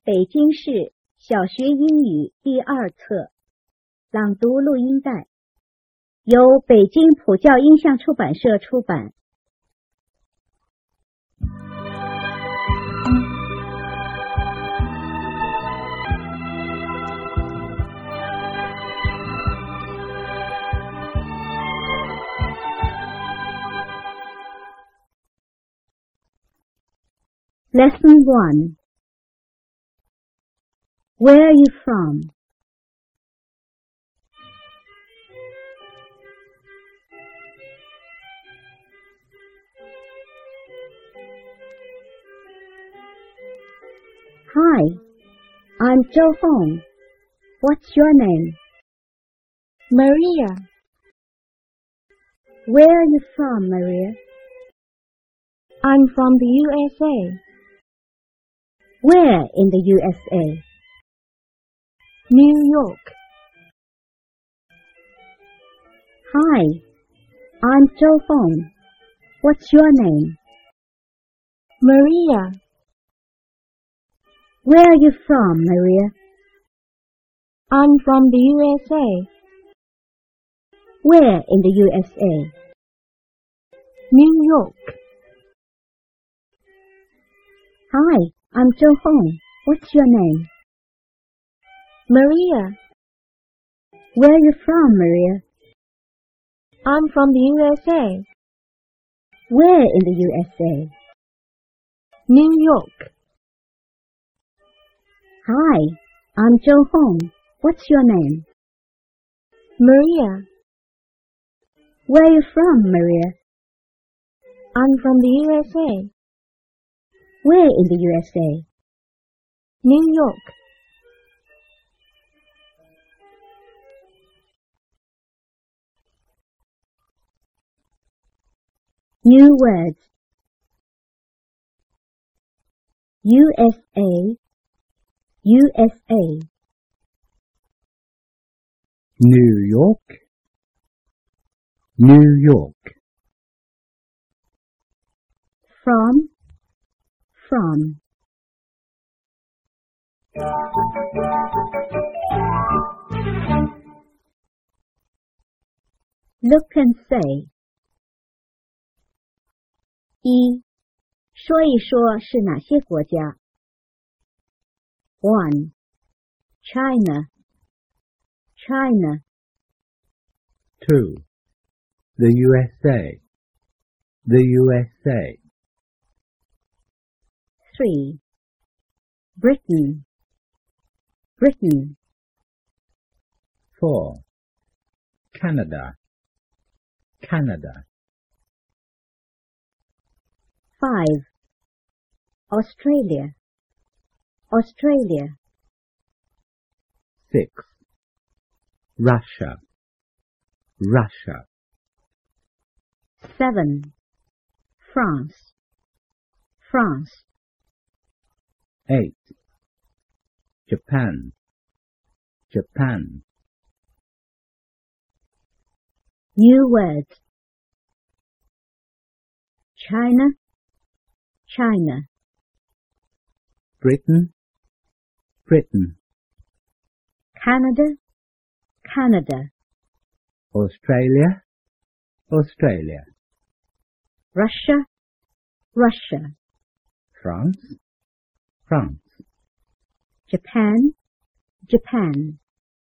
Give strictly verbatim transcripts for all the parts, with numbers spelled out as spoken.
北京市小学英语第二册朗读录音带，由北京普教音像出版社出版。Lesson one. Where are you from? Hi, I'm Zhou Hong. What's your name? Maria. Where are you from, Maria? I'm from the U S A. Where in the U S A? New York. Hi, I'm Zhou Hong. What's your name? Maria. Where are you from, Maria? I'm from the U S A. Where in the U S A? New York. Hi, I'm Zhou Hong. What's your name? Maria. Where are you from, Maria? I'm from the U S A. Where in the U S A? New York. Hi, I'm Zhou Hong. What's your name? Maria. Where are you from, Maria? I'm from the U S A. Where in the U S A? New York. New words. U S A, U S A. New York, New York. From, from. Look and say. 一，说一说是哪些国家 One, China, China. Two, the U S A, the U S A. Three, Britain, Britain. Four, Canada, Canada. Five, Australia, Australia. Six, Russia, Russia. Seven, France, France. Eight, Japan, Japan. New words. China, China. Britain, Britain. Canada, Canada. Australia, Australia. Russia, Russia. France, France. Japan, Japan.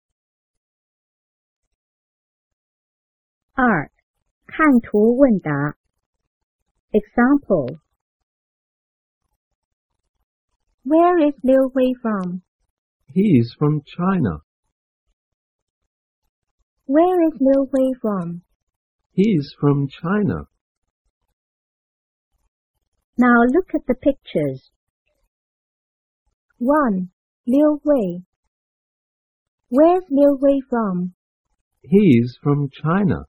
二，看图问答。Example. Where is Liu Hui from? He's from China. Where is Liu Hui from? He's from China. Now look at the pictures. One, Liu Hui. Where's Liu Hui from? He's from China.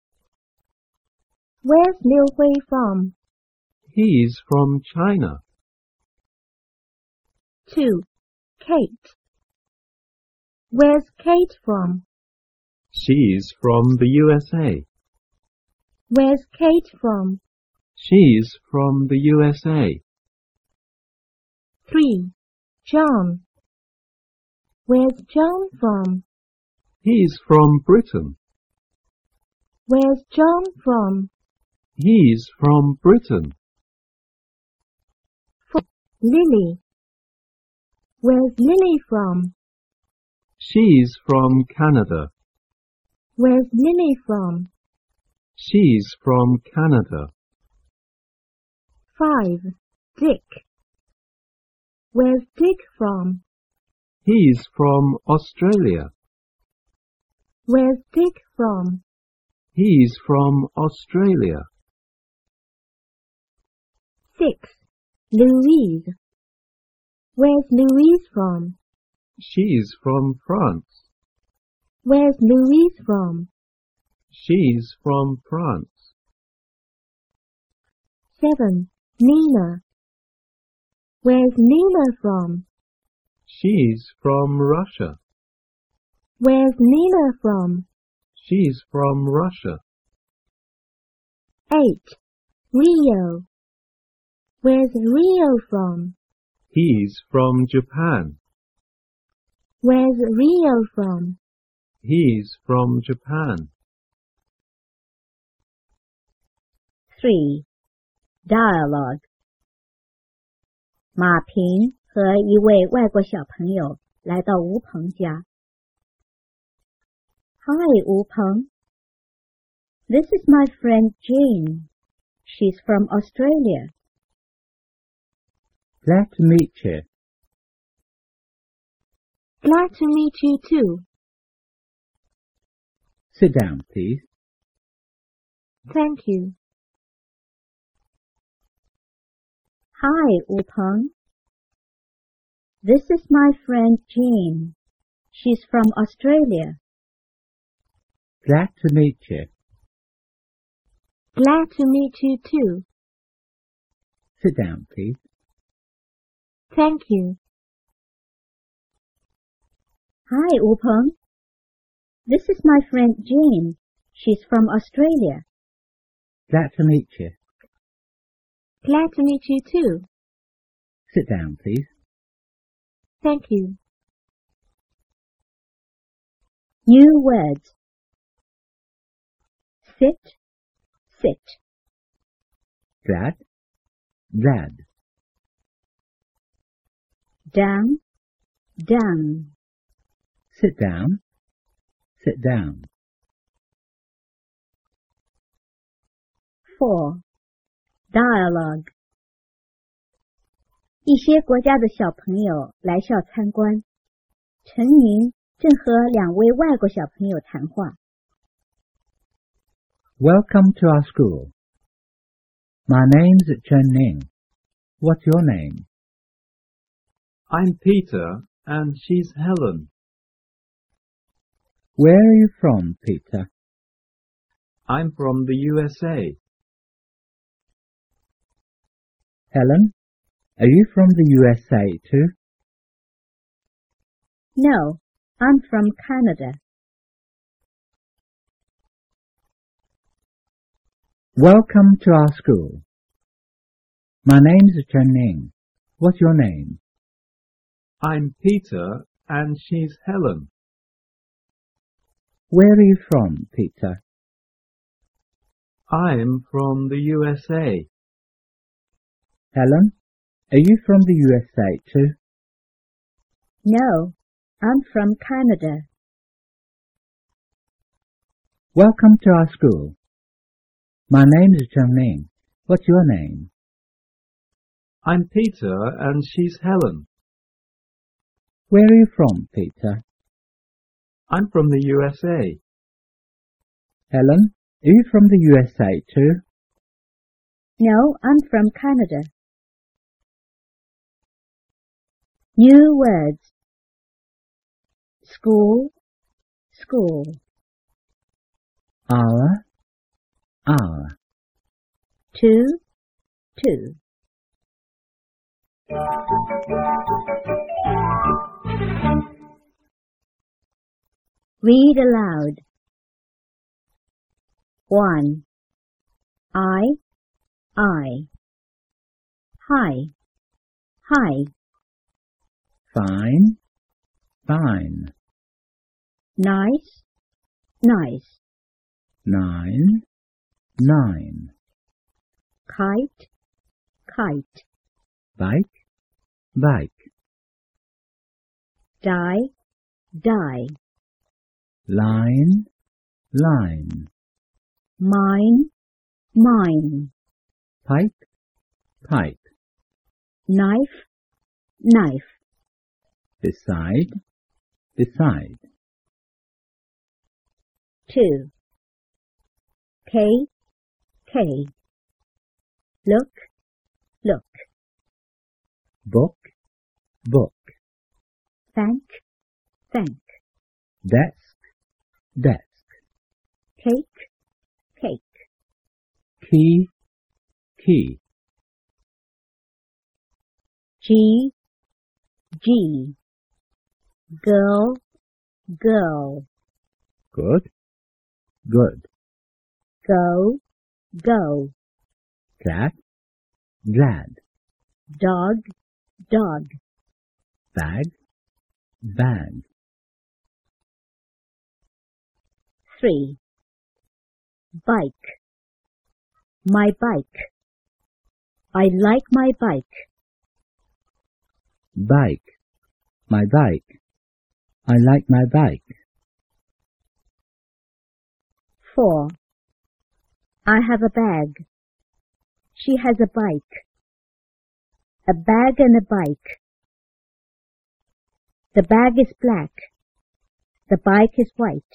Where's Liu Hui from? He's from China. Two, Kate. Where's Kate from? She's from the U S A. Where's Kate from? She's from the U S A. Three, John. Where's John from? He's from Britain. Where's John from? He's from Britain. Lily. Where's Lily from? She's from Canada. Where's Lily from? She's from Canada. Five. Dick. Where's Dick from? He's from Australia. Where's Dick from? He's from Australia. Six. Louise. Where's Louise from? She's from France. Where's Louise from? She's from France. Seven. Nina. Where's Nina from? She's from Russia. Where's Nina from? She's from Russia. Eight. Rio. Where's Rio from? He's from Japan. Where's Rio from? He's from Japan. Three. Dialogue. 马平和一位外国小朋友来到吴鹏家。Hi, 吴鹏. This is my friend Jane. She's from Australia. Glad to meet you. Glad to meet you too. Sit down, please. Thank you. Hi, 吴鹏. This is my friend Jane. She's from Australia. Glad to meet you. Glad to meet you too. Sit down, please. Thank you. Hi, 吴鹏. This is my friend Jane. She's from Australia. Glad to meet you. Glad to meet you too. Sit down, please. Thank you. New words. Sit, sit. Glad, glad. Down, down. Sit down, sit down. Four. Dialogue. 一些国家的小朋友来校参观，陈宁正和两位外国小朋友谈话。 Welcome to our school. My name's Chen Ning. What's your name? I'm Peter, and she's Helen. Where are you from, Peter? I'm from the U S A. Helen, are you from the U S A too? No, I'm from Canada. Welcome to our school. My name's Chen Ning. What's your name? I'm Peter, and she's Helen. Where are you from, Peter? I'm from the U S A. Helen, are you from the U S A too? No, I'm from Canada. Welcome to our school. My name's Chen Ning. What's your name? I'm Peter, and she's Helen. Where are you from, Peter? I'm from the U S A. Helen, are you from the U S A too? No, I'm from Canada. New words. School, school. Hour, hour. Two, two. Read aloud. One. I, I. Hi, hi. Fine, fine. Nice, nice. Nine, nine. Kite, kite. Bike, bike. Die, die. Line, line. Mine, mine. Pipe, pipe. Knife, knife. Beside, beside. Two. K, K. Look, look. Book, book. Thank, thank. Desk, desk. Cake, cake. Key, key. G, G. Girl, girl. Good, good. Go, go. Glad, glad. Dog, dog. Bag, bag. Three. Bike. My bike. I like my bike. Bike, my bike. I like my bike. Four. I have a bag. She has a bike. A bag and a bike. The bag is black. The bike is white.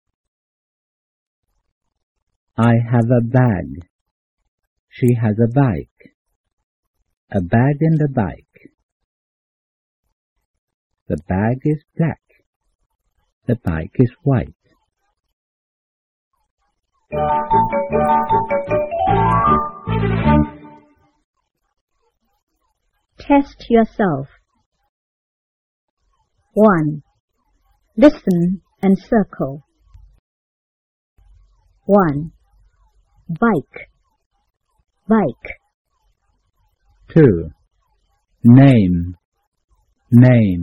I have a bag. She has a bike. A bag and a bike. The bag is black. The bike is white. Test yourself. One. Listen and circle. One. Bike. Bike. Two. Name. Name.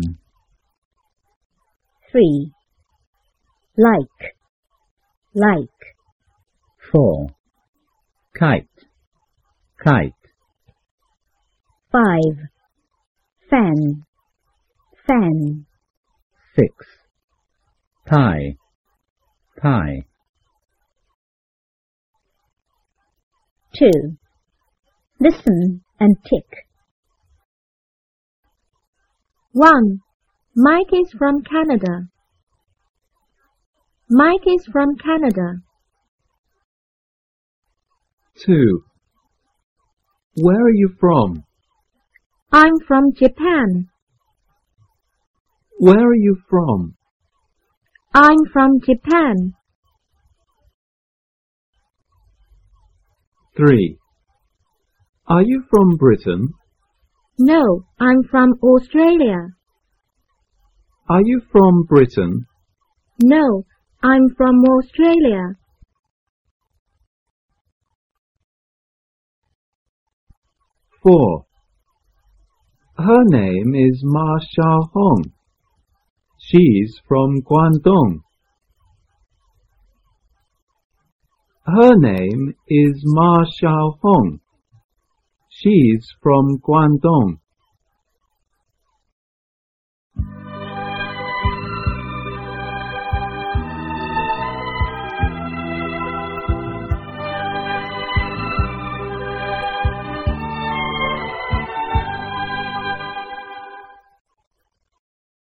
Three. Like. Like. Four. Kite. Kite. Five. Fan. Fan. Six. Tie. Tie. Two. Listen and tick. One. Mike is from Canada. Mike is from Canada. Two. Where are you from? I'm from Japan. Where are you from? I'm from Japan. Three. Are you from Britain? No, I'm from Australia. Are you from Britain? No, I'm from Australia. Four. Her name is Ma Xiaohong. She's from Guangdong. Her name is Ma Xiaohong. She's from Guangdong.